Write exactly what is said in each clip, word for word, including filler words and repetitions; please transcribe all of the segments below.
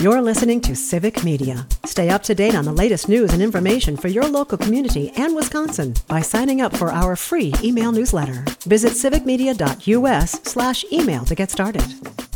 You're listening to Civic Media. Stay up to date on the latest news and information for your local community and Wisconsin by signing up for our free email newsletter. Visit civicmedia.us slash email to get started.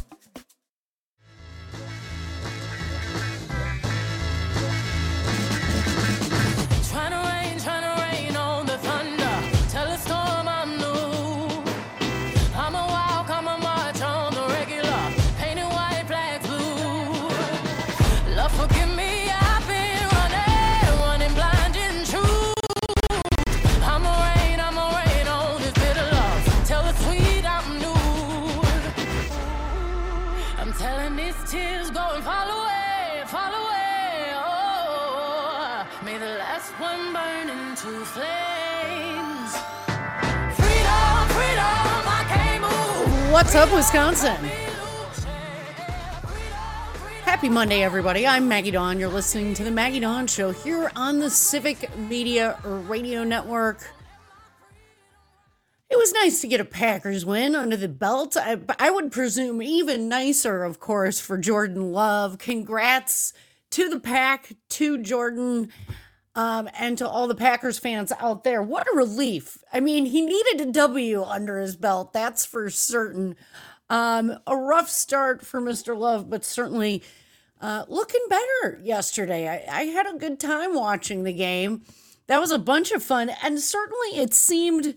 What's up, Wisconsin? Happy Monday, everybody. I'm Maggie Dawn. You're listening to the Maggie Dawn Show here on the Civic Media Radio Network. It was nice to get a Packers win under the belt. I, I would presume even nicer, of course, for Jordan Love. Congrats to the Pack, to Jordan, um, and to all the Packers fans out there. What a relief. I mean, he needed a W under his belt, that's for certain. Um, a rough start for Mister Love, but certainly uh, looking better yesterday. I, I had a good time watching the game. That was a bunch of fun, and certainly it seemed,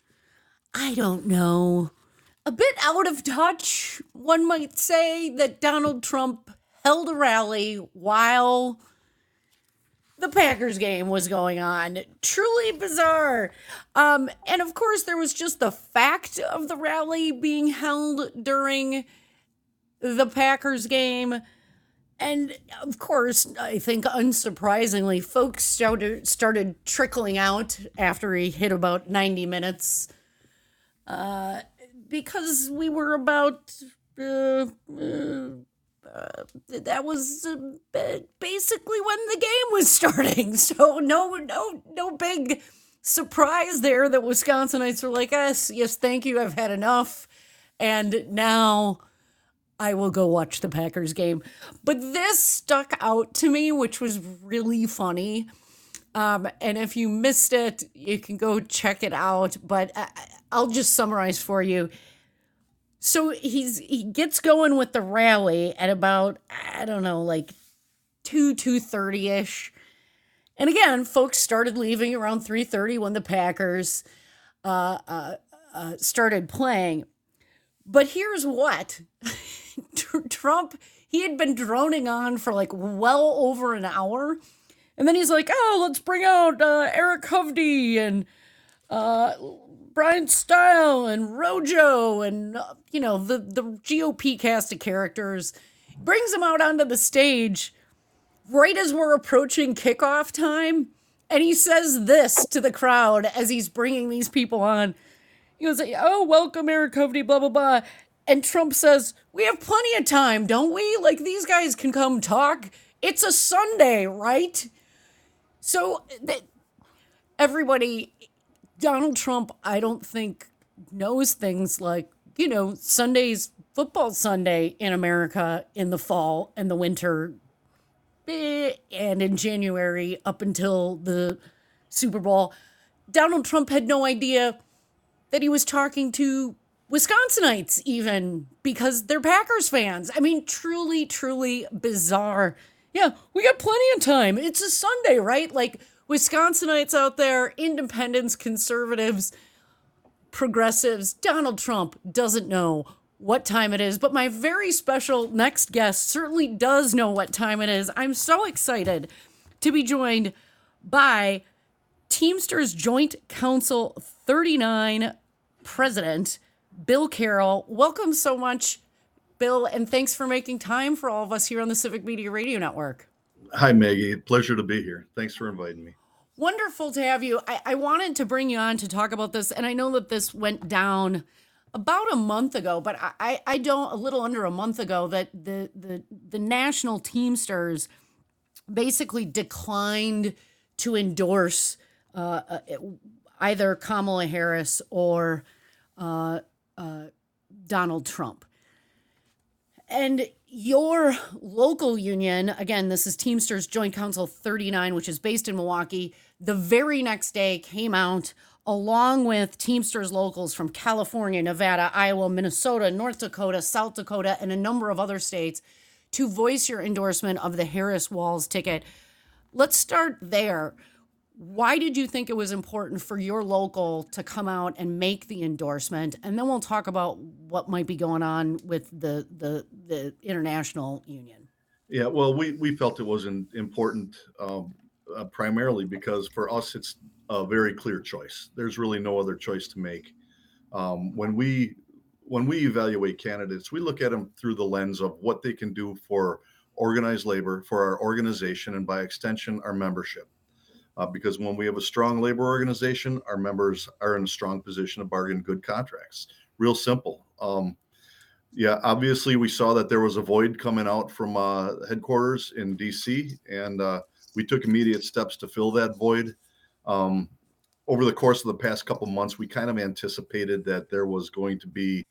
I don't know, a bit out of touch, one might say, that Donald Trump held a rally while the Packers game was going on. Truly bizarre. Um, and of course, there was just the fact of the rally being held during the Packers game. And of course, I think unsurprisingly, folks started, started trickling out after he hit about ninety minutes. Uh, because we were about, uh, uh, uh, that was uh, basically when the game was starting. So no, no, no big surprise there that Wisconsinites were like, yes, yes, thank you, I've had enough. And now I will go watch the Packers game. But this stuck out to me, which was really funny. Um, and if you missed it, you can go check it out. But I, I'll just summarize for you. So he's he gets going with the rally at about, I don't know, like two, two thirty-ish. And again, folks started leaving around three thirty when the Packers uh, uh, uh, started playing. But here's what. Trump, he had been droning on for like well over an hour. And then he's like, oh, let's bring out uh, Eric Hovde and uh, Brian Stile and Rojo and, uh, you know, the, the G O P cast of characters. Brings them out onto the stage right as we're approaching kickoff time. And he says this to the crowd as he's bringing these people on. He goes, oh, welcome, Eric Hovde, blah, blah, blah. And Trump says, we have plenty of time, don't we? Like, these guys can come talk. It's a Sunday, right? So th- everybody, Donald Trump, I don't think knows things like, you know, Sunday's football Sunday in America in the fall and the winter eh, and in January up until the Super Bowl. Donald Trump had no idea that he was talking to Wisconsinites even because they're Packers fans. I mean, truly, truly bizarre. Yeah, we got plenty of time. It's a Sunday, right? Like, Wisconsinites out there, independents, conservatives, progressives. Donald Trump doesn't know what time it is, but my very special next guest certainly does know what time it is. I'm so excited to be joined by Teamsters Joint Council thirty-nine President Bill Carroll. Welcome so much, Bill, and thanks for making time for all of us here on the Civic Media Radio Network. Hi, Maggie. Pleasure to be here. Thanks for inviting me. Wonderful to have you. I, I wanted to bring you on to talk about this, and I know that this went down about a month ago, but I, I don't, a little under a month ago, that the, the, the National Teamsters basically declined to endorse uh, uh, either Kamala Harris or uh, uh, Donald Trump. And Your local union, again, this is Teamsters Joint Council thirty-nine, which is based in Milwaukee, the very next day came out along with Teamsters locals from California, Nevada, Iowa, Minnesota, North Dakota, South Dakota, and a number of other states to voice your endorsement of the Harris-Walz ticket. Let's start there. Why did you think it was important for your local to come out and make the endorsement? And then we'll talk about what might be going on with the the, the international union. Yeah, well, we, we felt it was an important um, uh, primarily because for us, it's a very clear choice. There's really no other choice to make. Um, when we when we evaluate candidates, we look at them through the lens of what they can do for organized labor, for our organization, and by extension, our membership. Uh, because when we have a strong labor organization, our members are in a strong position to bargain good contracts. Real simple. Um, yeah, obviously we saw that there was a void coming out from uh, headquarters in D C, and uh, we took immediate steps to fill that void. Um, over the course of the past couple months, we kind of anticipated that there was going to be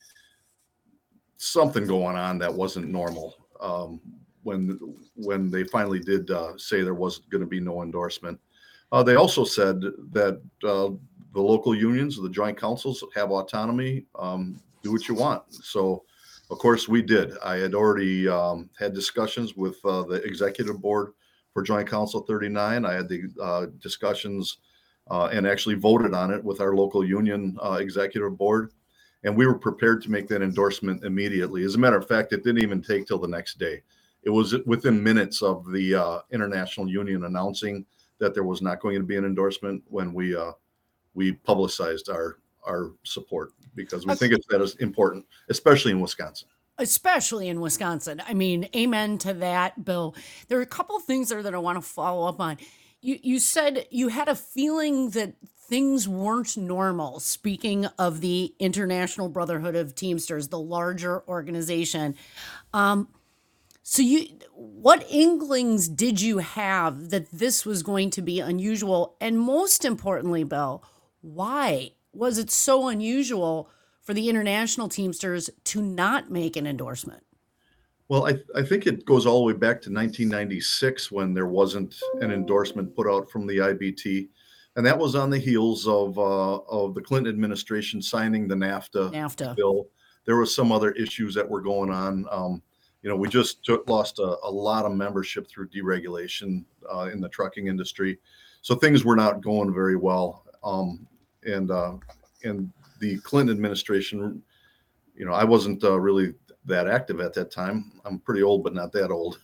something going on that wasn't normal. Um, when when they finally did uh, say there was going to be no endorsement. Uh, they also said that uh, the local unions, the joint councils, have autonomy. Um, do what you want. So, of course, we did. I had already um, had discussions with uh, the executive board for Joint Council thirty-nine. I had the uh, discussions uh, and actually voted on it with our local union uh, executive board. And we were prepared to make that endorsement immediately. As a matter of fact, it didn't even take till the next day. It was within minutes of the uh, international union announcing that there was not going to be an endorsement when we uh, we publicized our our support, because we think it's that is important, especially in Wisconsin. Especially in Wisconsin. I mean, amen to that, Bill. There are a couple of things there that I want to follow up on. You you said you had a feeling that things weren't normal. Speaking of the International Brotherhood of Teamsters, the larger organization. Um, So you, what inklings did you have that this was going to be unusual? And most importantly, Bill, why was it so unusual for the International Teamsters to not make an endorsement? Well, I, I think it goes all the way back to nineteen ninety-six when there wasn't an endorsement put out from the I B T. And that was on the heels of uh, of the Clinton administration signing the NAFTA, NAFTA bill. There were some other issues that were going on. Um, You know, we just took, lost a, a lot of membership through deregulation uh, in the trucking industry, so things were not going very well. Um, and uh, and the Clinton administration, you know, I wasn't uh, really that active at that time. I'm pretty old, but not that old.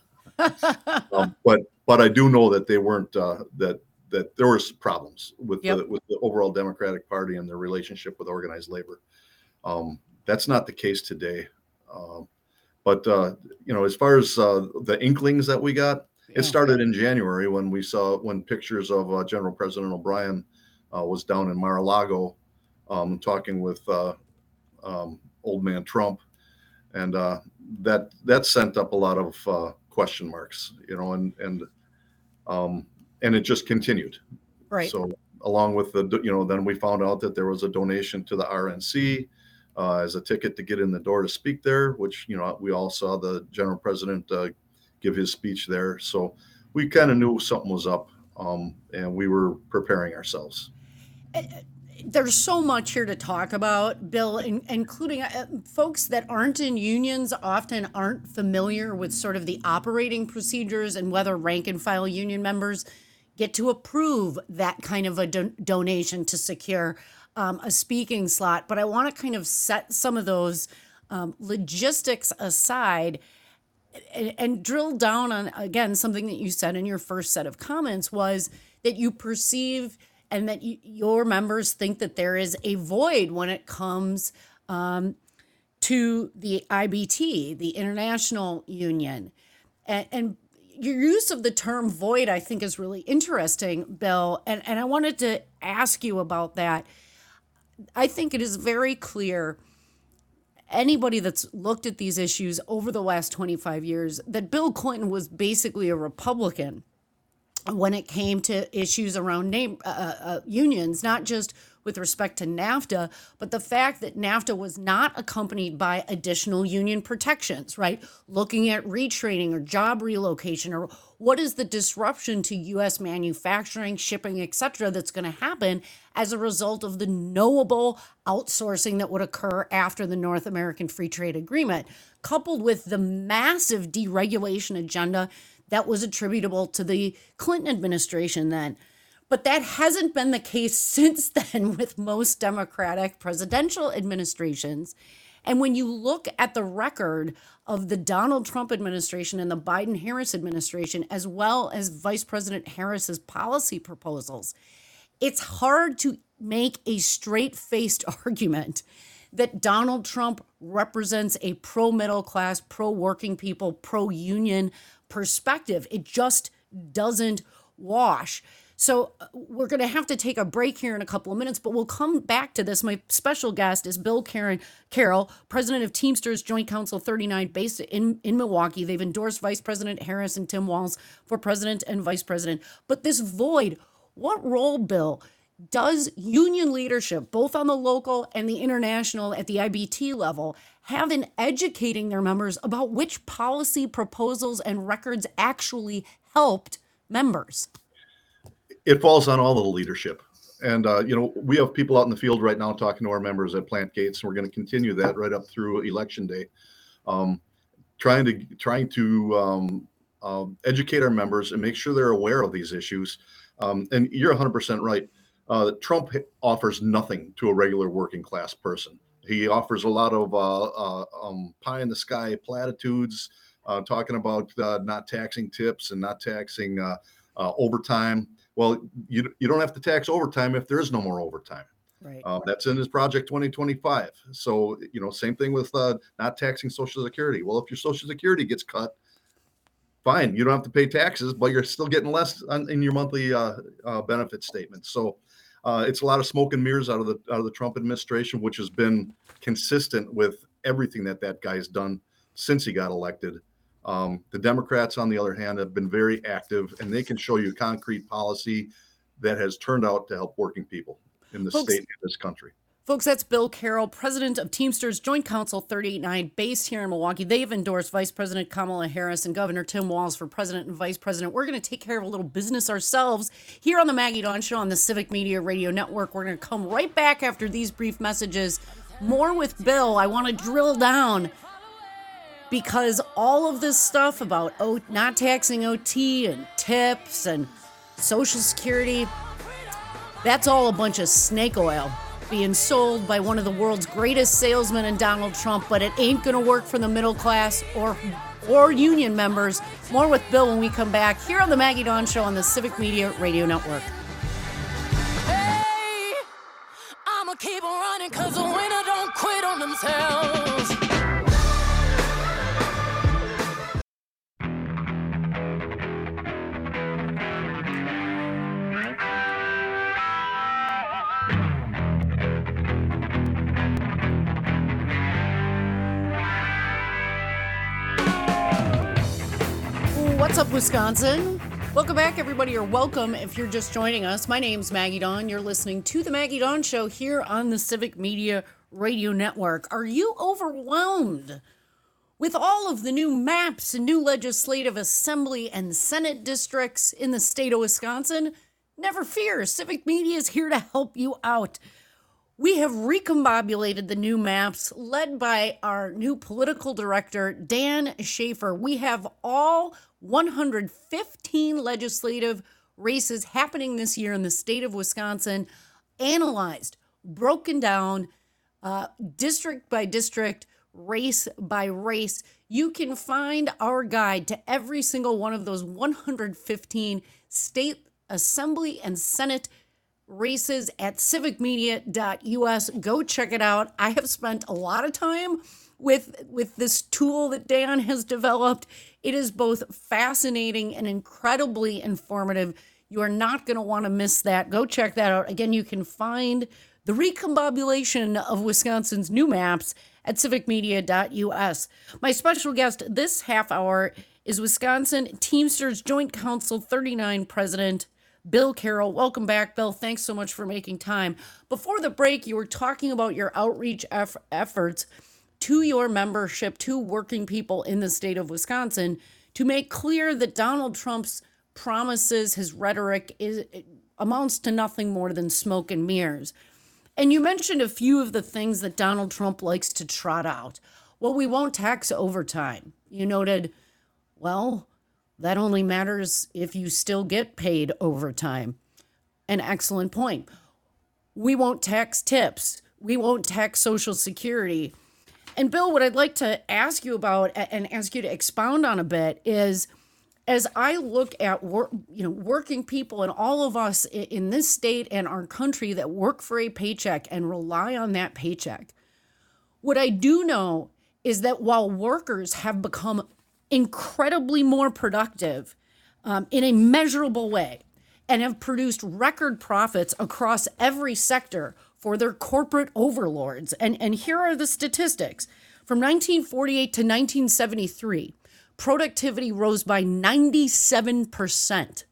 um, but but I do know that they weren't uh, that that there was problems with yep. the with the overall Democratic Party and their relationship with organized labor. Um, that's not the case today. Um, But, uh, you know, as far as uh, the inklings that we got, yeah. It started in January when we saw when pictures of uh, General President O'Brien uh, was down in Mar-a-Lago um, talking with uh, um, old man Trump. And uh, that that sent up a lot of uh, question marks, you know, and and um, and it just continued. Right. So along with the, you know, then we found out that there was a donation to the R N C. Uh, as a ticket to get in the door to speak there, which, you know, we all saw the general president uh, give his speech there. So we kind of knew something was up, um, and we were preparing ourselves. There's so much here to talk about, Bill, in, including uh, folks that aren't in unions often aren't familiar with sort of the operating procedures and whether rank and file union members get to approve that kind of a do- donation to secure Um, a speaking slot. But I want to kind of set some of those um, logistics aside and, and drill down on, again, something that you said in your first set of comments was that you perceive and that you, your members think that there is a void when it comes um, to the I B T, the International Union. And, and your use of the term void, I think, is really interesting, Bill. And, and I wanted to ask you about that. I think it is very clear, anybody that's looked at these issues over the last twenty-five years, that Bill Clinton was basically a Republican when it came to issues around name, uh, uh, unions, not just with respect to NAFTA, but the fact that NAFTA was not accompanied by additional union protections, right? Looking at retraining or job relocation, or what is the disruption to U S manufacturing, shipping, et cetera, that's going to happen as a result of the knowable outsourcing that would occur after the North American Free Trade Agreement, coupled with the massive deregulation agenda that was attributable to the Clinton administration then. But that hasn't been the case since then with most Democratic presidential administrations. And when you look at the record of the Donald Trump administration and the Biden-Harris administration, as well as Vice President Harris's policy proposals, it's hard to make a straight-faced argument that Donald Trump represents a pro-middle class, pro-working people, pro-union perspective. It just doesn't wash. So we're going to have to take a break here in a couple of minutes, but we'll come back to this. My special guest is Bill Karen, Carroll, president of Teamsters Joint Council thirty-nine, based in, in Milwaukee. They've endorsed Vice President Harris and Tim Walz for president and vice president. But this void, what role, Bill, does union leadership, both on the local and the international at the I B T level, have in educating their members about which policy proposals and records actually helped members? It falls on all of the leadership. And, uh, you know, we have people out in the field right now talking to our members at plant gates, and we're going to continue that right up through election day, um, trying to trying to um, uh, educate our members and make sure they're aware of these issues. Um, and you're one hundred percent right. Uh, Trump offers nothing to a regular working class person. He offers a lot of uh, uh, um, pie in the sky platitudes, uh, talking about uh, not taxing tips and not taxing uh, uh, overtime. Well, you you don't have to tax overtime if there is no more overtime. Right. Uh, that's in his Project twenty twenty-five. So, you know, same thing with uh, not taxing Social Security. Well, if your Social Security gets cut, fine, you don't have to pay taxes, but you're still getting less on, in your monthly uh, uh, benefit statement. So uh, it's a lot of smoke and mirrors out of the out of the Trump administration, which has been consistent with everything that that guy's done since he got elected. Um, the Democrats, on the other hand, have been very active, and they can show you concrete policy that has turned out to help working people in the Folks, state of this country. Folks, that's Bill Carroll, president of Teamsters Joint Council thirty-nine, based here in Milwaukee. They've endorsed Vice President Kamala Harris and Governor Tim Walz for president and vice president. We're going to take care of a little business ourselves here on the Maggie Dawn Show on the Civic Media Radio Network. We're going to come right back after these brief messages. More with Bill. I want to drill down, because all of this stuff about o- not taxing O T and tips and Social Security, that's all a bunch of snake oil being sold by one of the world's greatest salesmen in Donald Trump, but it ain't going to work for the middle class or or union members. More with Bill when we come back here on the Maggie Dawn Show on the Civic Media Radio Network. Hey, I'ma keep on running because the winner don't quit on themselves. What's up, Wisconsin? Welcome back, everybody, or welcome if you're just joining us. My name's Maggie Dawn. You're listening to The Maggie Dawn Show here on the Civic Media Radio Network. Are you overwhelmed with all of the new maps and new legislative assembly and Senate districts in the state of Wisconsin? Never fear, Civic Media is here to help you out. We have recombobulated the new maps led by our new political director, Dan Schaefer. We have all one hundred fifteen legislative races happening this year in the state of Wisconsin, analyzed, broken down, uh, district by district, race by race. You can find our guide to every single one of those one hundred fifteen state assembly and Senate races at civic media dot U S. Go check it out. I have spent a lot of time with with this tool that Dan has developed. It is both fascinating and incredibly informative. You are not going to want to miss that. Go check that out. Again, you can find the recombobulation of Wisconsin's new maps at civic media dot U S. My special guest this half hour is Wisconsin Teamsters Joint Council thirty-nine President Bill Carroll. Welcome back, Bill. Thanks so much for making time. Before the break, you were talking about your outreach eff- efforts to your membership, to working people in the state of Wisconsin, to make clear that Donald Trump's promises, his rhetoric, is amounts to nothing more than smoke and mirrors. And you mentioned a few of the things that Donald Trump likes to trot out. Well, we won't tax overtime. You noted, well, that only matters if you still get paid overtime. An excellent point. We won't tax tips. We won't tax Social Security. And Bill, what I'd like to ask you about and ask you to expound on a bit is, as I look at work, you know, working people and all of us in this state and our country that work for a paycheck and rely on that paycheck, what I do know is that while workers have become incredibly more productive um, in a measurable way and have produced record profits across every sector for their corporate overlords, and, and here are the statistics. From nineteen forty-eight to nineteen seventy-three, productivity rose by ninety-seven percent,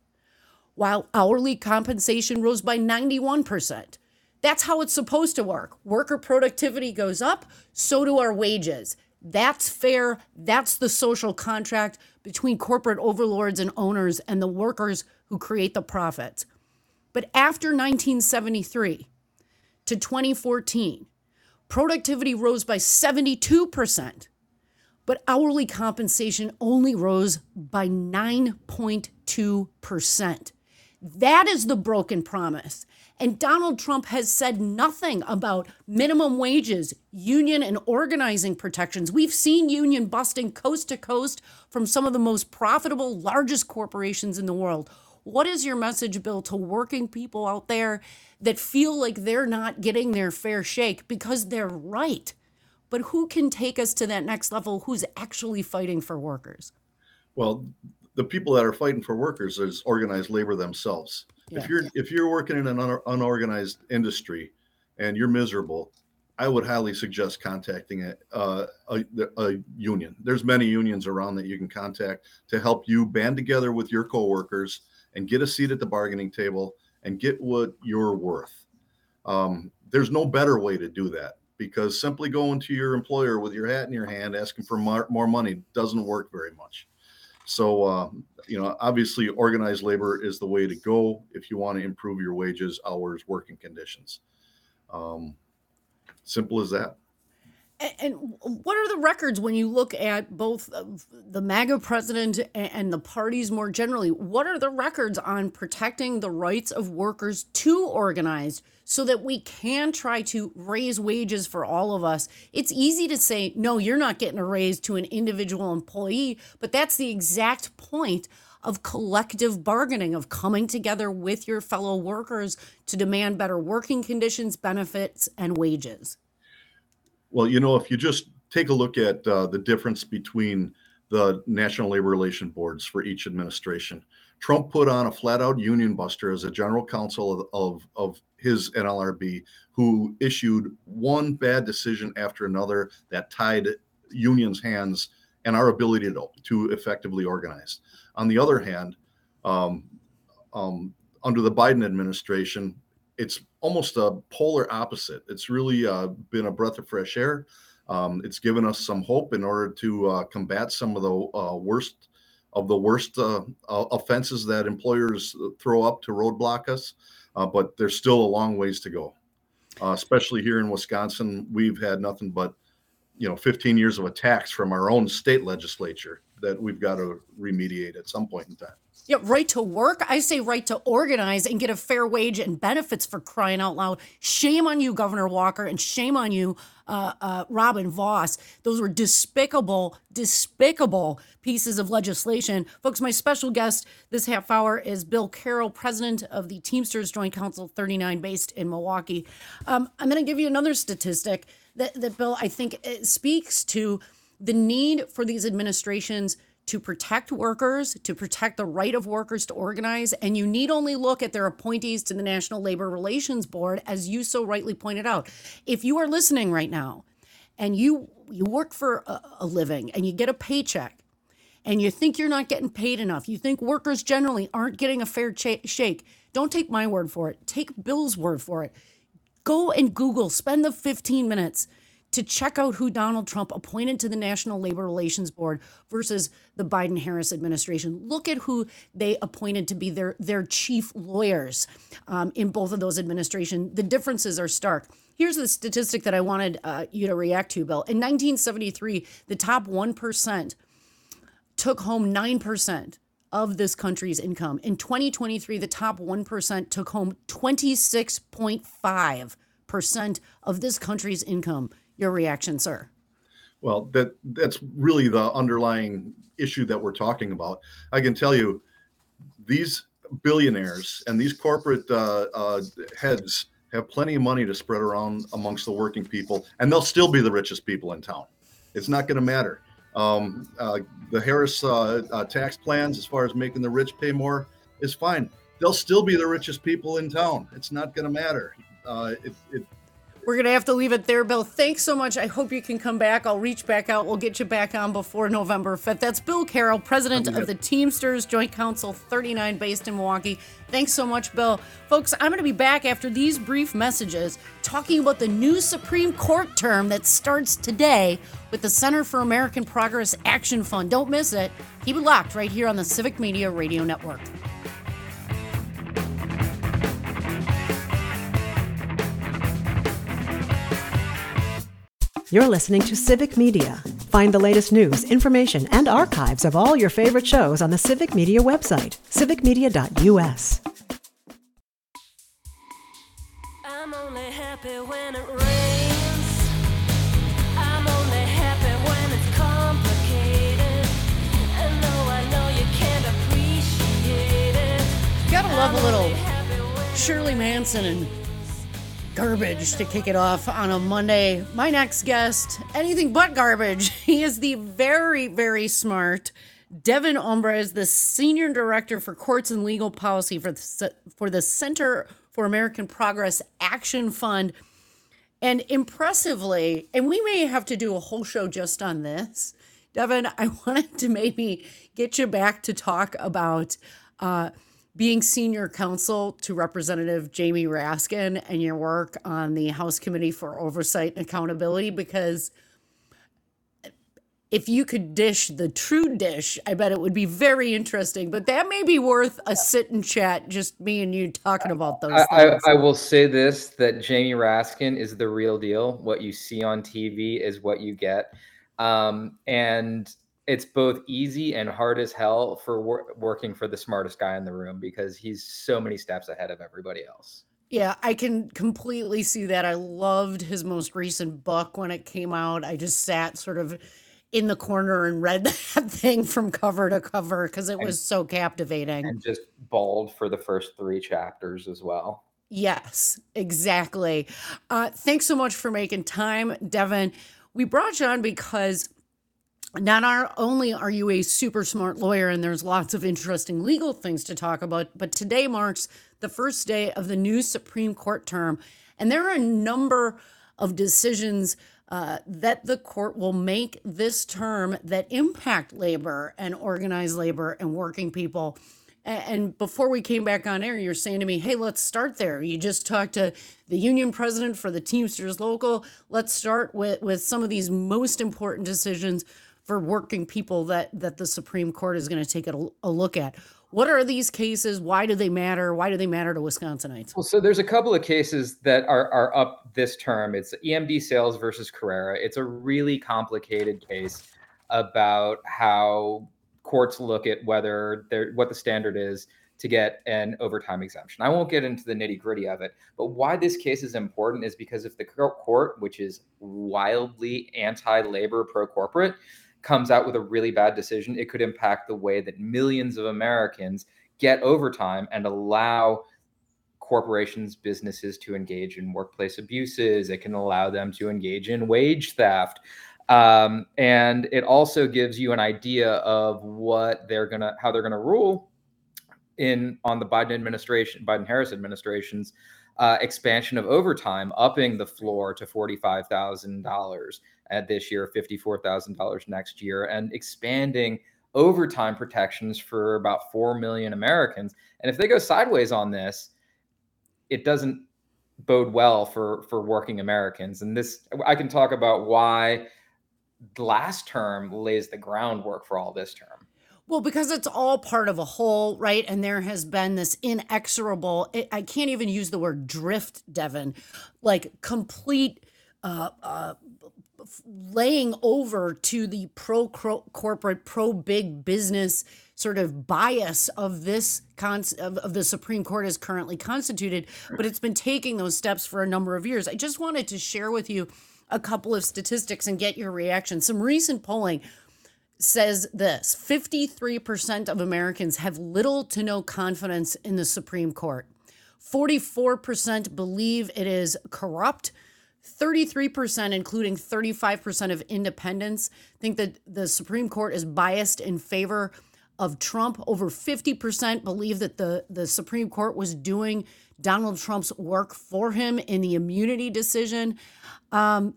while hourly compensation rose by ninety-one percent. That's how it's supposed to work. Worker productivity goes up, so do our wages. That's fair. That's the social contract between corporate overlords and owners and the workers who create the profits. But after nineteen seventy-three to twenty fourteen, productivity rose by seventy-two percent. But hourly compensation only rose by nine point two percent. That is the broken promise. And Donald Trump has said nothing about minimum wages, union and organizing protections. We've seen union busting coast to coast from some of the most profitable, largest corporations in the world. What is your message, Bill, to working people out there that feel like they're not getting their fair shake because they're right? But who can take us to that next level? Who's actually fighting for workers? Well, the people that are fighting for workers is organized labor themselves. Yeah. If you're if you're working in an un- unorganized industry and you're miserable, I would highly suggest contacting a, uh, a, a union. There's many unions around that you can contact to help you band together with your coworkers and get a seat at the bargaining table and get what you're worth. Um, there's no better way to do that, because simply going to your employer with your hat in your hand asking for more, more money doesn't work very much. So, uh, you know, obviously organized labor is the way to go if you want to improve your wages, hours, working conditions. Um, simple as that. And what are the records when you look at both the MAGA president and the parties more generally? What are the records on protecting the rights of workers to organize so that we can try to raise wages for all of us? It's easy to say, no, you're not getting a raise to an individual employee, but that's the exact point of collective bargaining, of coming together with your fellow workers to demand better working conditions, benefits, and wages. Well, you know, if you just take a look at uh, the difference between the National Labor Relations Boards for each administration, Trump put on a flat out union buster as a general counsel of, of, of his N L R B, who issued one bad decision after another that tied unions' hands and our ability to, to effectively organize. On the other hand, um, um, under the Biden administration, it's almost a polar opposite. It's really uh, been a breath of fresh air. Um, it's given us some hope in order to uh, combat some of the uh, worst of the worst uh, uh, offenses that employers throw up to roadblock us. Uh, but there's still a long ways to go, uh, especially here in Wisconsin. We've had nothing but, you know, fifteen years of attacks from our own state legislature that we've got to remediate at some point in time. Yeah, right to work. I say right to organize and get a fair wage and benefits, for crying out loud. Shame on you, Governor Walker, and shame on you, uh, uh, Robin Vos. Those were despicable, despicable pieces of legislation. Folks, my special guest this half hour is Bill Carroll, president of the Teamsters Joint Council thirty-nine based in Milwaukee. Um, I'm going to give you another statistic that, that, Bill, I think it speaks to the need for these administrations to protect workers, to protect the right of workers to organize. And you need only look at their appointees to the National Labor Relations Board, as you so rightly pointed out. If you are listening right now and you you work for a, a living and you get a paycheck and you think you're not getting paid enough, you think workers generally aren't getting a fair ch- shake, don't take my word for it. Take Bill's word for it. Go and Google, spend the fifteen minutes to check out who Donald Trump appointed to the National Labor Relations Board versus the Biden-Harris administration. Look at who they appointed to be their, their chief lawyers um, in both of those administrations. The differences are stark. Here's the statistic that I wanted uh, you to react to, Bill. In nineteen seventy-three, the top one percent took home nine percent of this country's income. In twenty twenty-three, the top one percent took home twenty-six point five percent of this country's income. Your reaction, sir? Well, that that's really the underlying issue that we're talking about. I can tell you, these billionaires and these corporate uh, uh, heads have plenty of money to spread around amongst the working people, and they'll still be the richest people in town. It's not going to matter. Um, uh, the Harris uh, uh, tax plans, as far as making the rich pay more, is fine. They'll still be the richest people in town. It's not going to matter. Uh, it, it We're going to have to leave it there, Bill. Thanks so much. I hope you can come back. I'll reach back out. We'll get you back on before November fifth. That's Bill Carroll, president of the Teamsters Joint Council thirty-nine, based in Milwaukee. Thanks so much, Bill. Folks, I'm going to be back after these brief messages talking about the new Supreme Court term that starts today with the Center for American Progress Action Fund. Don't miss it. Keep it locked right here on the Civic Media Radio Network. You're listening to Civic Media. Find the latest news, information, and archives of all your favorite shows on the Civic Media website, civic media dot u s. I'm only happy when it rains. I'm only happy when it's complicated. And though I know you can't appreciate it, You gotta love a little Shirley Manson and garbage to kick it off on a Monday. My next guest, anything but garbage. He is the very, very smart Devin Ombres, the Senior Director for Courts and Legal Policy for the, for the Center for American Progress Action Fund. And impressively, and we may have to do a whole show just on this, Devin, I wanted to maybe get you back to talk about uh, being senior counsel to Representative Jamie Raskin and your work on the House Committee for Oversight and Accountability, because if you could dish the true dish, I bet it would be very interesting. But that may be worth a sit and chat, just me and you talking about those I, things. I, I will say this, that Jamie Raskin is the real deal. What you see on T V is what you get. Um, and it's both easy and hard as hell for wor- working for the smartest guy in the room, because he's so many steps ahead of everybody else. Yeah, I can completely see that. I loved his most recent book when it came out. I just sat sort of in the corner and read that thing from cover to cover because it was so captivating. And just bawled for the first three chapters as well. Yes, exactly. Uh, thanks so much for making time, Devin. We brought you on because not our, only are you a super smart lawyer and there's lots of interesting legal things to talk about, but today marks the first day of the new Supreme Court term. And there are a number of decisions uh, that the court will make this term that impact labor and organized labor and working people. And before we came back on air, you're saying to me, hey, let's start there. You just talked to the union president for the Teamsters Local. Let's start with, with some of these most important decisions for working people that, that the Supreme Court is going to take a, a look at. What are these cases? Why do they matter? Why do they matter to Wisconsinites? Well, so there's a couple of cases that are, are up this term. It's E M D Sales versus Carrera. It's a really complicated case about how courts look at whether they're, what the standard is to get an overtime exemption. I won't get into the nitty gritty of it, but why this case is important is because if the court, which is wildly anti-labor, pro-corporate, comes out with a really bad decision, it could impact the way that millions of Americans get overtime and allow corporations, businesses to engage in workplace abuses. It can allow them to engage in wage theft. Um, and it also gives you an idea of what they're gonna, how they're gonna rule in on the Biden administration, Biden-Harris administration's uh, expansion of overtime, upping the floor to forty-five thousand dollars at this year, fifty-four thousand dollars next year, and expanding overtime protections for about four million Americans. And if they go sideways on this, it doesn't bode well for, for working Americans. And this, I can talk about why the last term lays the groundwork for all this term. Well, because it's all part of a whole, right? And there has been this inexorable, I can't even use the word drift, Devin, like complete uh, uh, laying over to the pro-corporate, pro-big business sort of bias of this con- of, of the Supreme Court as currently constituted, but it's been taking those steps for a number of years. I just wanted to share with you a couple of statistics and get your reaction. Some recent polling says this: fifty-three percent of Americans have little to no confidence in the Supreme Court. forty-four percent believe it is corrupt. thirty-three percent, including thirty-five percent of independents, think that the Supreme Court is biased in favor of Trump. Over fifty percent believe that the, the Supreme Court was doing Donald Trump's work for him in the immunity decision. Um,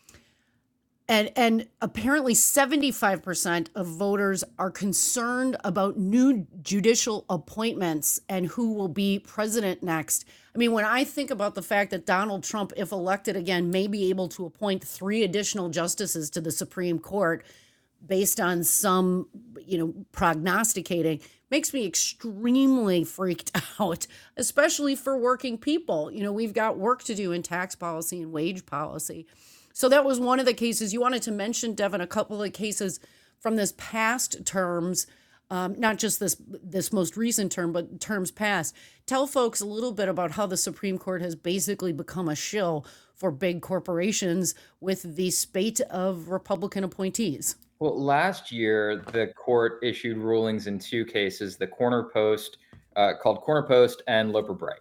And and apparently seventy-five percent of voters are concerned about new judicial appointments and who will be president next. I mean, when I think about the fact that Donald Trump, if elected again, may be able to appoint three additional justices to the Supreme Court based on some, you know, prognosticating, makes me extremely freaked out, especially for working people. You know, we've got work to do in tax policy and wage policy. So that was one of the cases. You wanted to mention, Devin, a couple of cases from this past terms, um, not just this this most recent term, but terms past. Tell folks a little bit about how the Supreme Court has basically become a shill for big corporations with the spate of Republican appointees. Well, last year, the court issued rulings in two cases, the Corner Post, uh, called Corner Post and Loper Bright.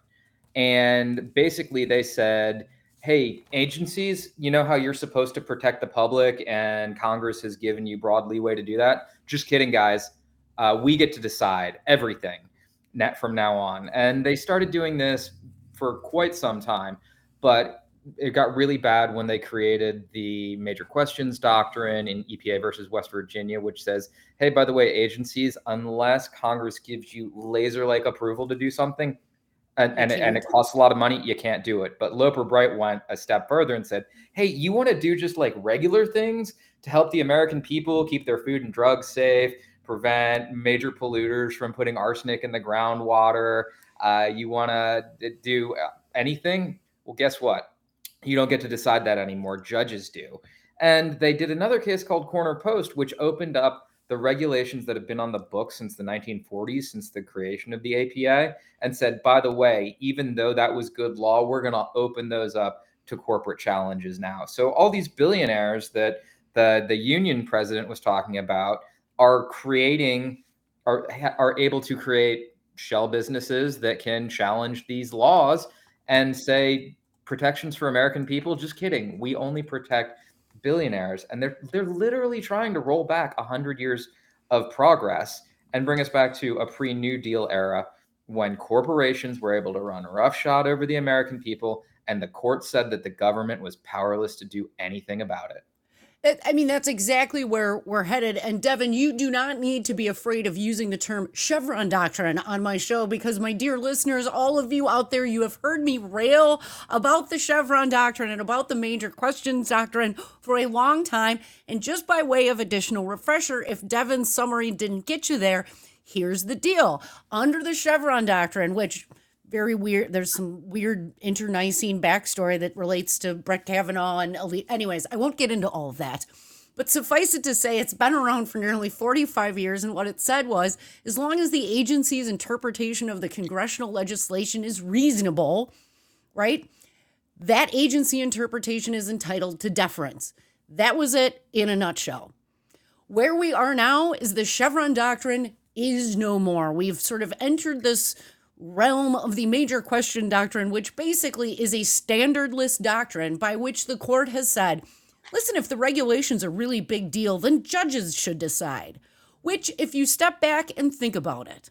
And basically they said, hey, agencies, you know how you're supposed to protect the public and Congress has given you broad leeway to do that? Just kidding, guys. Uh, we get to decide everything net from now on. And they started doing this for quite some time, but it got really bad when they created the major questions doctrine in E P A versus West Virginia, which says, hey, by the way, agencies, unless Congress gives you laser-like approval to do something, And and it, and it costs a lot of money, you can't do it. But Loper Bright went a step further and said, hey, you want to do just like regular things to help the American people keep their food and drugs safe, prevent major polluters from putting arsenic in the groundwater. Uh, you want to do anything? Well, guess what? You don't get to decide that anymore. Judges do. And they did another case called Corner Post, which opened up the regulations that have been on the books since the nineteen forties, since the creation of the A P A, and said, by the way, even though that was good law, we're going to open those up to corporate challenges now. So all these billionaires that the, the union president was talking about are creating, are, are able to create shell businesses that can challenge these laws and say protections for American people. Just kidding. We only protect billionaires, and they're they're literally trying to roll back one hundred years of progress and bring us back to a pre-New Deal era when corporations were able to run roughshod over the American people, and the court said that the government was powerless to do anything about it. I mean, that's exactly where we're headed. And Devin, you do not need to be afraid of using the term Chevron doctrine on my show, because my dear listeners, all of you out there, you have heard me rail about the Chevron doctrine and about the major questions doctrine for a long time. And just by way of additional refresher, if Devin's summary didn't get you there, here's the deal. Under the Chevron doctrine, which very weird. There's some weird internecine backstory that relates to Brett Kavanaugh and elite. Anyways, I won't get into all of that. But suffice it to say, it's been around for nearly forty-five years. And what it said was, as long as the agency's interpretation of the congressional legislation is reasonable, right, that agency interpretation is entitled to deference. That was it in a nutshell. Where we are now is the Chevron doctrine is no more. We've sort of entered this realm of the major question doctrine, which basically is a standardless doctrine by which the court has said, listen, if the regulation's a really big deal, then judges should decide. Which, if you step back and think about it,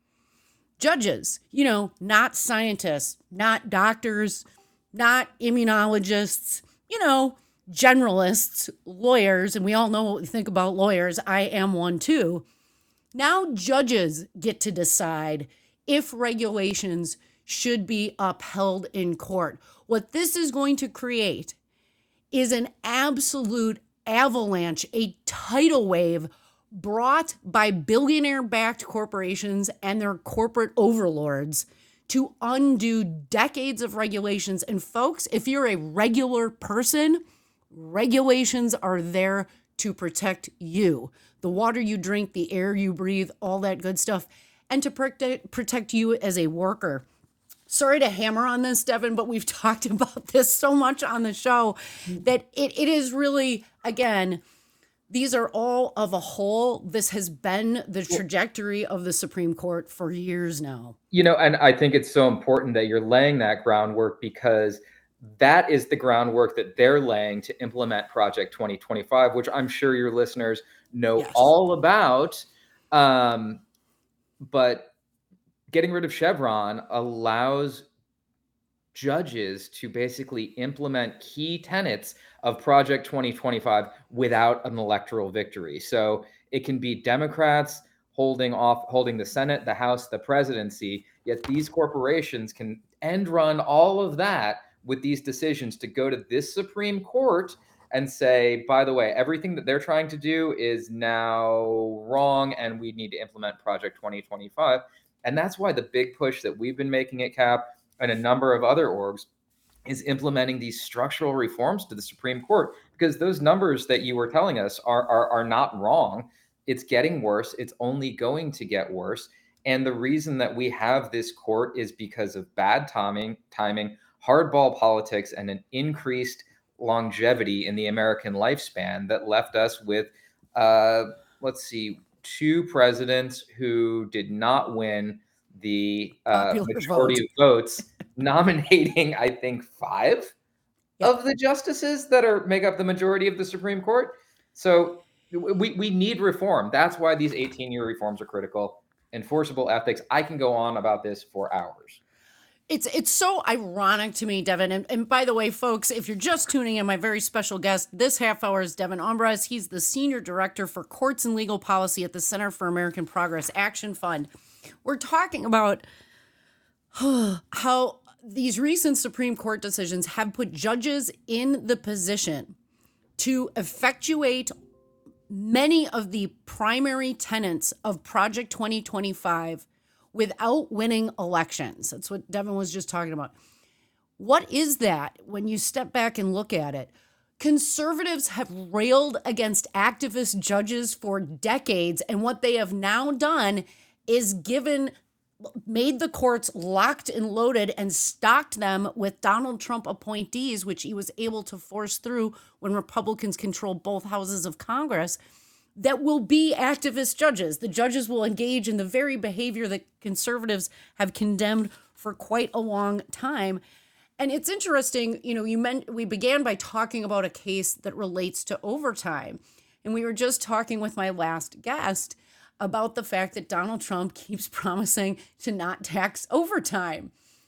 judges, you know, not scientists, not doctors, not immunologists, you know, generalists, lawyers, and we all know what we think about lawyers. I am one too. Now judges get to decide if regulations should be upheld in court. What this is going to create is an absolute avalanche, a tidal wave brought by billionaire-backed corporations and their corporate overlords to undo decades of regulations. And folks, if you're a regular person, regulations are there to protect you. The water you drink, the air you breathe, all that good stuff, and to protect, protect you as a worker. Sorry to hammer on this, Devin, but we've talked about this so much on the show that it, it is really, again, these are all of a whole. This has been the trajectory of the Supreme Court for years now. You know, and I think it's so important that you're laying that groundwork, because that is the groundwork that they're laying to implement Project twenty twenty-five, which I'm sure your listeners know Yes. all about. Um, but getting rid of Chevron allows judges to basically implement key tenets of Project twenty twenty-five without an electoral victory. So it can be Democrats holding off, holding the Senate, the House, the presidency, yet these corporations can end run all of that with these decisions to go to this Supreme Court and say, by the way, everything that they're trying to do is now wrong, and we need to implement Project twenty twenty-five. And that's why the big push that we've been making at C A P and a number of other orgs is implementing these structural reforms to the Supreme Court, because those numbers that you were telling us are, are, are not wrong. It's getting worse. It's only going to get worse. And the reason that we have this court is because of bad timing, timing, hardball politics, and an increased longevity in the American lifespan that left us with, uh, let's see, two presidents who did not win the uh, majority vote. of votes, nominating, I think, five yep. of the justices that are make up the majority of the Supreme Court. So we, we need reform. That's why these eighteen-year reforms are critical. Enforceable ethics. I can go on about this for hours. It's it's so ironic to me, Devin. And, and by the way, folks, if you're just tuning in, my very special guest this half hour is Devin Umbras. He's the Senior Director for Courts and Legal Policy at the Center for American Progress Action Fund. We're talking about how these recent Supreme Court decisions have put judges in the position to effectuate many of the primary tenets of Project twenty twenty-five without winning elections. That's what Devin was just talking about. What is that when you step back and look at it? Conservatives have railed against activist judges for decades, and what they have now done is given, made the courts locked and loaded and stocked them with Donald Trump appointees, which he was able to force through when Republicans control both houses of Congress, that will be activist judges. The judges will engage in the very behavior that conservatives have condemned for quite a long time. And it's interesting, you know, you meant we began by talking about a case that relates to overtime. And we were just talking with my last guest about the fact that Donald Trump keeps promising to not tax overtime.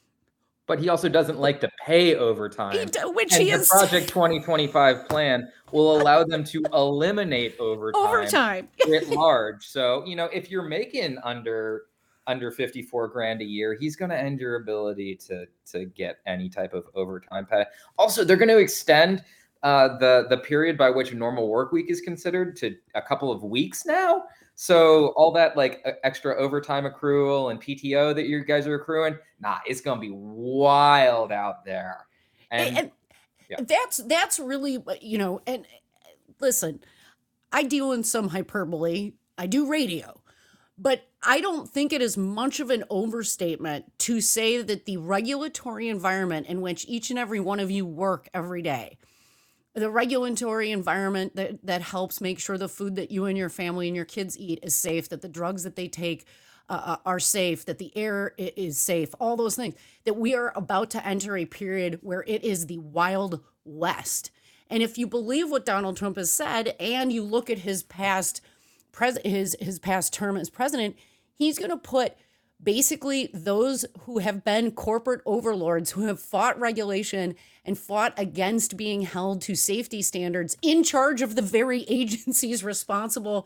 But he also doesn't like to pay overtime. He, which and he the is. Project twenty twenty-five plan will allow them to eliminate overtime, overtime. writ large. So, you know, if you're making under under fifty-four grand a year, he's going to end your ability to to get any type of overtime pay. Also, they're going to extend uh, the the period by which a normal work week is considered to a couple of weeks now. So all that like extra overtime accrual and P T O that you guys are accruing, nah, it's going to be wild out there. And, and yeah. that's that's really, you know, and listen, I deal in some hyperbole. I do radio. But I don't think it is much of an overstatement to say that the regulatory environment in which each and every one of you work every day, the regulatory environment that, that helps make sure the food that you and your family and your kids eat is safe, that the drugs that they take uh, are safe, that the air is safe, all those things, that we are about to enter a period where it is the Wild West. And if you believe what Donald Trump has said and you look at his past pres- his, his past term as president, he's going to put basically those who have been corporate overlords, who have fought regulation and fought against being held to safety standards, in charge of the very agencies responsible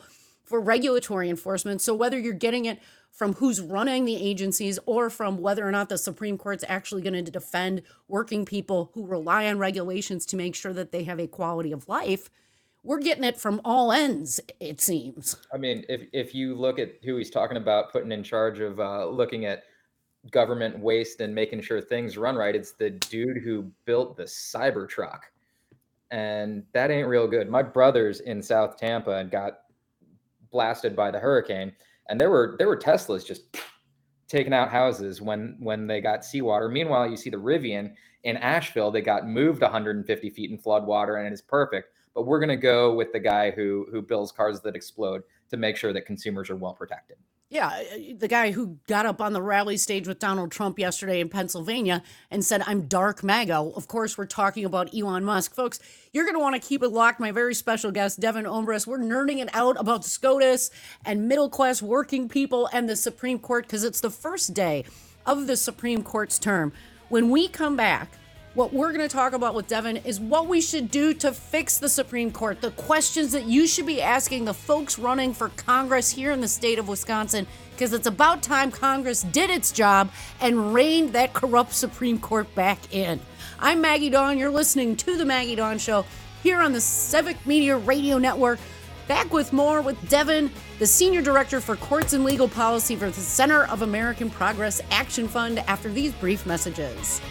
for regulatory enforcement. So whether you're getting it from who's running the agencies or from whether or not the Supreme Court's actually going to defend working people who rely on regulations to make sure that they have a quality of life, we're getting it from all ends, it seems. I mean, if if you look at who he's talking about putting in charge of uh, looking at government waste and making sure things run right, it's the dude who built the Cybertruck. And that ain't real good. My brother's in South Tampa and got blasted by the hurricane, and there were there were Teslas just taking out houses when when they got seawater. Meanwhile, you see the Rivian in Asheville, they got moved one hundred fifty feet in floodwater, and it is perfect. But we're going to go with the guy who who builds cars that explode to make sure that consumers are well protected. Yeah, the guy who got up on the rally stage with Donald Trump yesterday in Pennsylvania and said, I'm dark MAGA. Of course, we're talking about Elon Musk. Folks, you're going to want to keep it locked. My very special guest, Devin Ombres, we're nerding it out about SCOTUS and middle-class working people and the Supreme Court because it's the first day of the Supreme Court's term. When we come back, what we're going to talk about with Devin is what we should do to fix the Supreme Court, the questions that you should be asking the folks running for Congress here in the state of Wisconsin, because it's about time Congress did its job and reined that corrupt Supreme Court back in. I'm Maggie Dawn. You're listening to The Maggie Dawn Show here on the Civic Media Radio Network. Back with more with Devin, the Senior Director for Courts and Legal Policy for the Center of American Progress Action Fund, after these brief messages.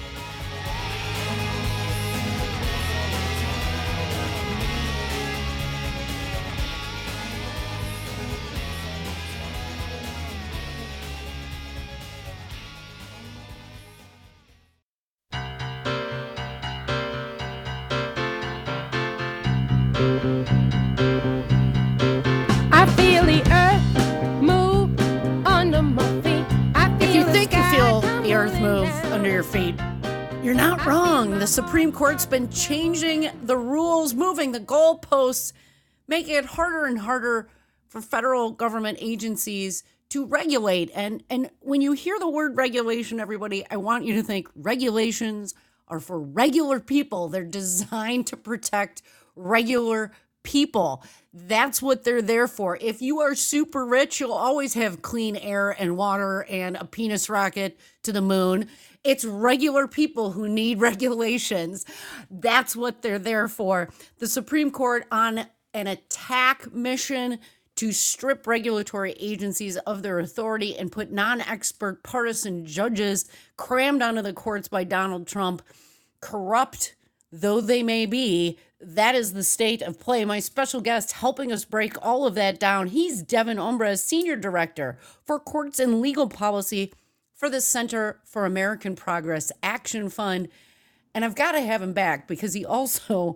I feel the earth move under my feet. I feel If you the think you sky feel come the earth move down. under your feet, you're not wrong. The Supreme Court's been changing the rules, moving the goalposts, making it harder and harder for federal government agencies to regulate. And, and when you hear the word regulation, everybody, I want you to think regulations are for regular people. They're designed to protect regular people. That's what they're there for. If you are super rich, you'll always have clean air and water and a penis rocket to the moon. It's regular people who need regulations. That's what they're there for. The Supreme Court on an attack mission to strip regulatory agencies of their authority and put non-expert partisan judges crammed onto the courts by Donald Trump, corrupt though they may be. That is the state of play. My special guest helping us break all of that down, he's Devin Ombres, Senior Director for Courts and Legal Policy for the Center for American Progress Action Fund. And I've got to have him back because he also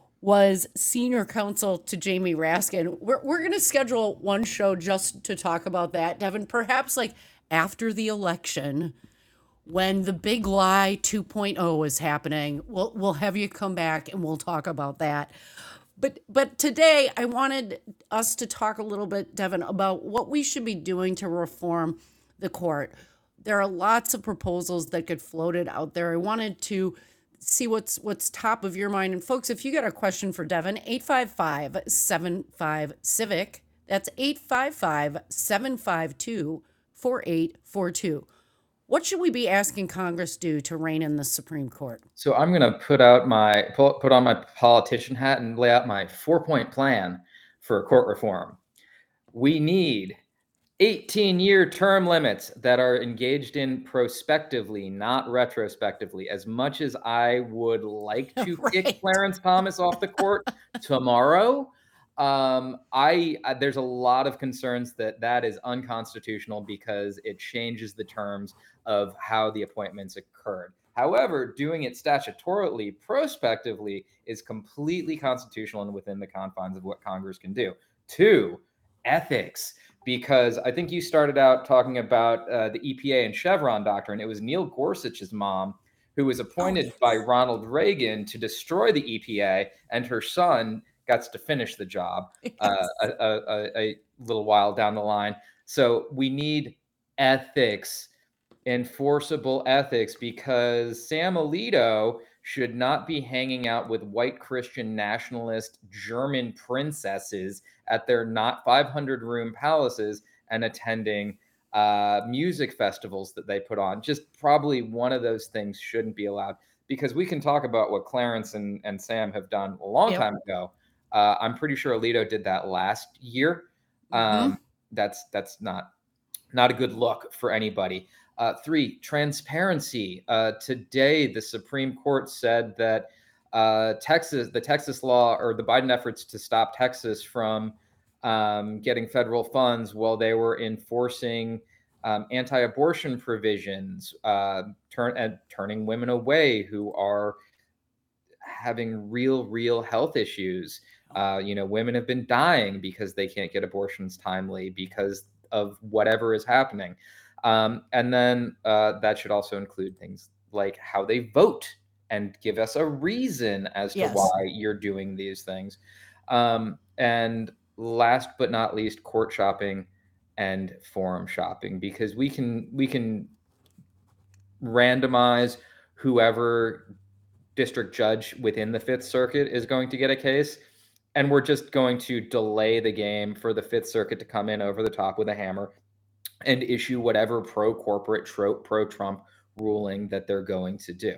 was senior counsel to Jamie Raskin. We're, we're going to schedule one show just to talk about that, Devin, perhaps like after the election, when the big lie two point oh is happening. We'll, we'll have you come back and we'll talk about that. But but today I wanted us to talk a little bit, Devin, about what we should be doing to reform the court. There are lots of proposals that get floated out there. I wanted to see what's what's top of your mind. And folks, if you got a question for Devin, eight five five, seven five, civic. That's eight five five, seven five two, four eight four two. What should we be asking Congress do to rein in the Supreme Court? So I'm going to put out my put put on my politician hat and lay out my four-point plan for court reform. We need eighteen-year term limits that are engaged in prospectively, not retrospectively. As much as I would like to Right. kick Clarence Thomas off the court tomorrow, um, I, I there's a lot of concerns that that is unconstitutional because it changes the terms of how the appointments occurred. However, doing it statutorily, prospectively, is completely constitutional and within the confines of what Congress can do. Two, ethics. Because I think you started out talking about uh, the E P A and Chevron doctrine. It was Neil Gorsuch's mom who was appointed Oh, yes. by Ronald Reagan to destroy the E P A, and her son got to finish the job uh, a, a, a little while down the line. So we need ethics, enforceable ethics, because Sam Alito should not be hanging out with white Christian nationalist German princesses at their not five hundred room palaces and attending uh, music festivals that they put on. Just probably one of those things shouldn't be allowed, because we can talk about what Clarence and, and Sam have done a long yep. time ago. Uh, I'm pretty sure Alito did that last year. Mm-hmm. Um, that's that's not not a good look for anybody. Uh, three, transparency. Uh, today, the Supreme Court said that uh, Texas, the Texas law, or the Biden efforts to stop Texas from um, getting federal funds while they were enforcing um, anti-abortion provisions, uh, turn and turning women away who are having real, real health issues. Uh, you know, women have been dying because they can't get abortions timely because of whatever is happening. Um, and then uh, that should also include things like how they vote and give us a reason as to yes. why you're doing these things. Um, and last but not least, court shopping and forum shopping, because we can we can randomize whoever district judge within the Fifth Circuit is going to get a case, and we're just going to delay the game for the Fifth Circuit to come in over the top with a hammer and issue whatever pro-corporate, pro-Trump ruling that they're going to do.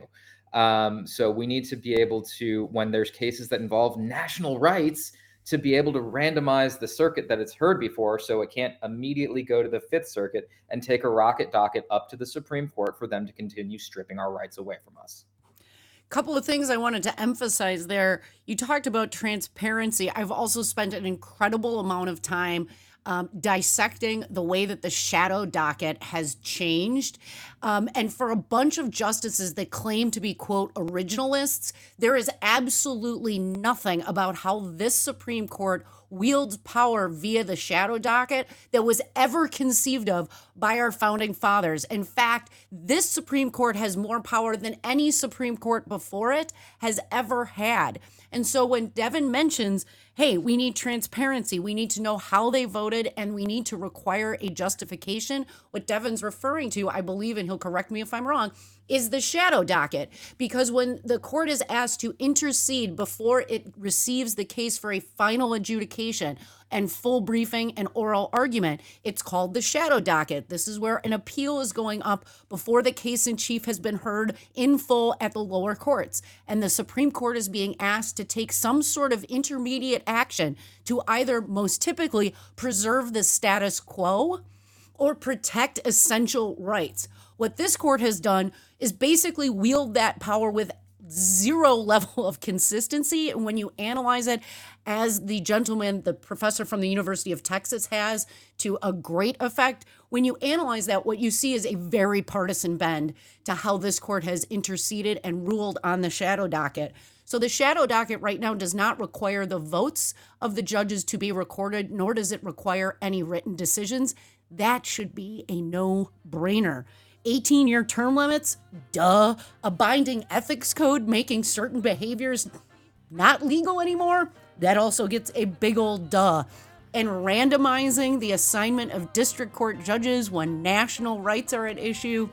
Um, so we need to be able to, when there's cases that involve national rights, to be able to randomize the circuit that it's heard before, so it can't immediately go to the Fifth Circuit and take a rocket docket up to the Supreme Court for them to continue stripping our rights away from us. Couple of things I wanted to emphasize there. You talked about transparency. I've also spent an incredible amount of time Um, dissecting the way that the shadow docket has changed. Um, and for a bunch of justices that claim to be, quote, originalists, there is absolutely nothing about how this Supreme Court wields power via the shadow docket that was ever conceived of by our founding fathers. In fact, this Supreme Court has more power than any Supreme Court before it has ever had. And so when Devin mentions, hey, we need transparency, we need to know how they voted, and we need to require a justification, what Devin's referring to, I believe, and he'll correct me if I'm wrong, is the shadow docket. Because when the court is asked to intercede before it receives the case for a final adjudication and full briefing and oral argument, it's called the shadow docket. This is where an appeal is going up before the case in chief has been heard in full at the lower courts. And the Supreme Court is being asked to take some sort of intermediate action to either, most typically, preserve the status quo or protect essential rights. What this court has done is basically wield that power with zero level of consistency. And when you analyze it, as the gentleman, the professor from the University of Texas has, to a great effect, when you analyze that, what you see is a very partisan bend to how this court has interceded and ruled on the shadow docket. So the shadow docket right now does not require the votes of the judges to be recorded, nor does it require any written decisions. That should be a no-brainer. eighteen-year term limits? Duh. A binding ethics code making certain behaviors not legal anymore? That also gets a big old duh. And randomizing the assignment of district court judges when national rights are at issue.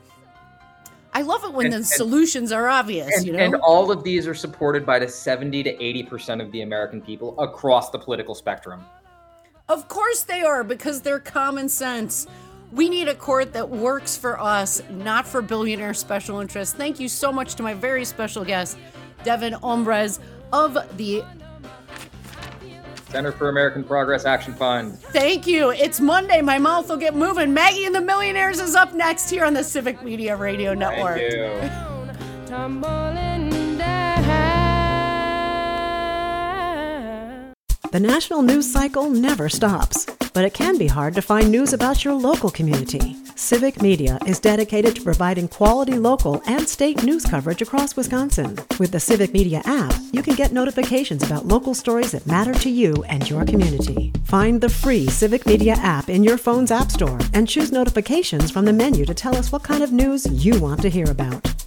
I love it when and, the and, solutions are obvious, and, you know? And all of these are supported by the seventy to eighty percent of the American people across the political spectrum. Of course they are, because they're common sense. We need a court that works for us, not for billionaire special interests. Thank you so much to my very special guest, Devin Ombres of the Center for American Progress Action Fund. Thank you. It's Monday. My mouth will get moving. Maggie and the Millionaires is up next here on the Civic Media Radio Network. Thank you. Tumbling down. The national news cycle never stops, but it can be hard to find news about your local community. Civic Media is dedicated to providing quality local and state news coverage across Wisconsin. With the Civic Media app, you can get notifications about local stories that matter to you and your community. Find the free Civic Media app in your phone's app store and choose notifications from the menu to tell us what kind of news you want to hear about.